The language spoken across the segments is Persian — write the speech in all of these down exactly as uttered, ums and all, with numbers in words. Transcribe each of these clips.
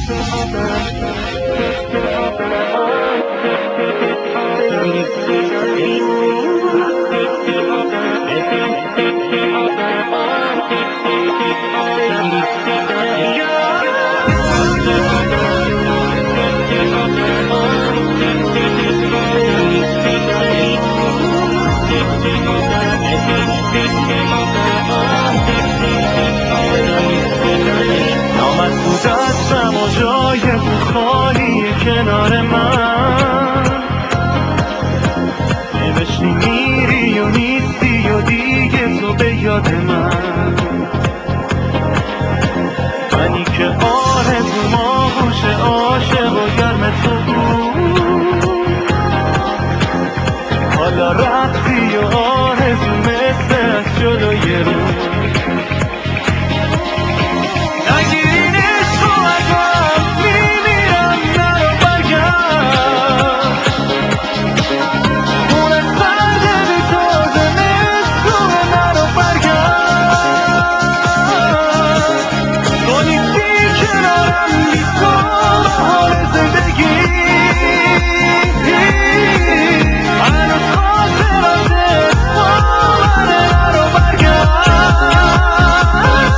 نامد دستم و جای تو خالی کنار من، نوشتی میری و نیستی و دیگه تو به یاد من، منی که آرزو ماهوش عاشق و گرم تو بود، حالا رفتی و آرزو مثل از جلوی رو نگیرینش تو ازم میمیرم نرو برگرد، خونه سرده بی تازه نستوه نرو برگرد، تو نیستی کنارم بی تو حال زندگی هنوز خاطراتت با منه نرو برگرد.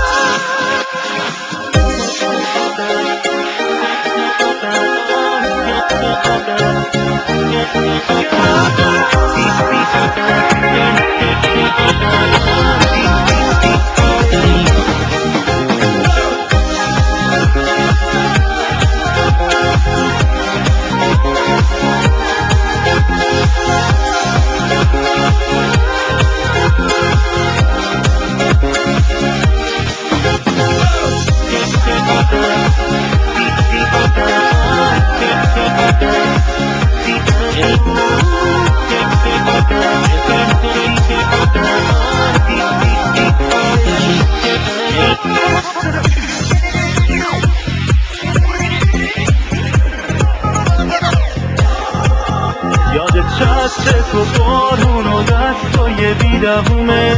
یاد چشم تو بارون و دستای بیدهومه،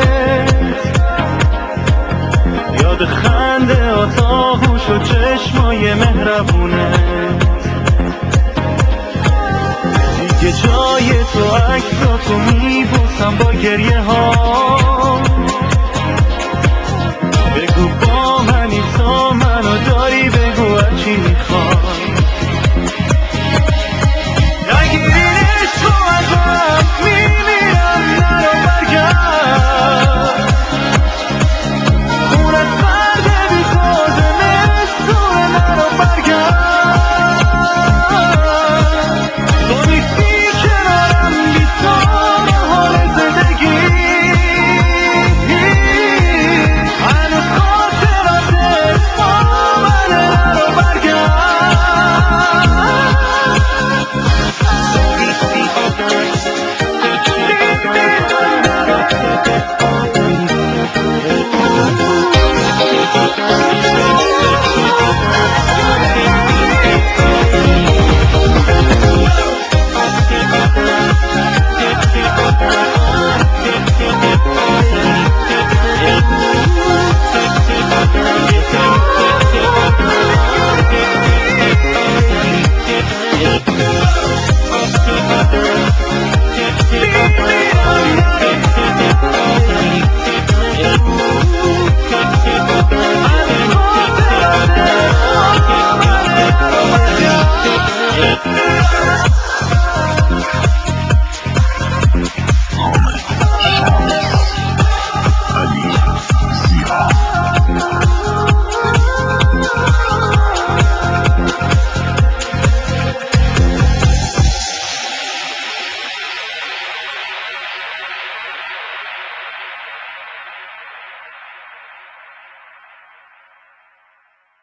یاد خنده آتاهوش و چشمای مهربونه، دیگه جای تو عکساتو میبوسم با گریه ها، بگو با